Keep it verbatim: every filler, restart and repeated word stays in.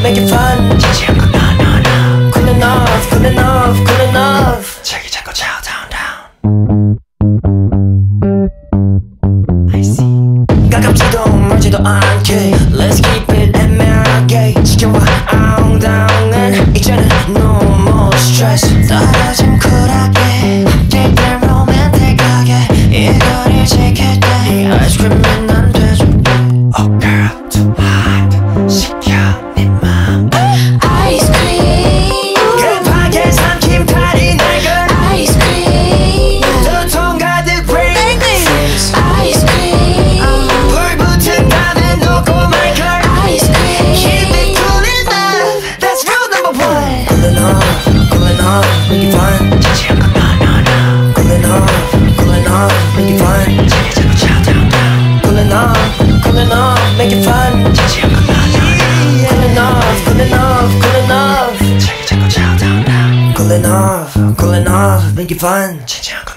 make it fun. 진지한 건 no no no. Cool enough, cool enough, cool enough. 자기 자꾸 chow down down. I see. 가깝지도 멀지도 않게 Let's keep it 애매하게 지켜봐 앙당은 이제는 no more stress. 떨어진 쿨하게 Take that romantic하게 이 거리를 지킬 때 아이스크림은 안 되죠. Oh girl too hot. 시켜 네 맘. 아이스크림 급하게 삼킨 파리 날걸 아이스크림 두통 가득 bring things 아이스크림 불 붙은 밤에 놓고 말걸 아이스크림 Keep it cool enough That's rule number one. Cool enough, cool enough, make it fun. 진지한 건 no no no. Cool enough, cool enough, make it fun. 자기 자꾸 chow down down. Cool enough, cool enough, make it fun. 진지한 건 no no no. Cool enough, cool enough, cool enough. 자기 자꾸 chow down down. Cool enough, cool enough, make it fun. 진지한 건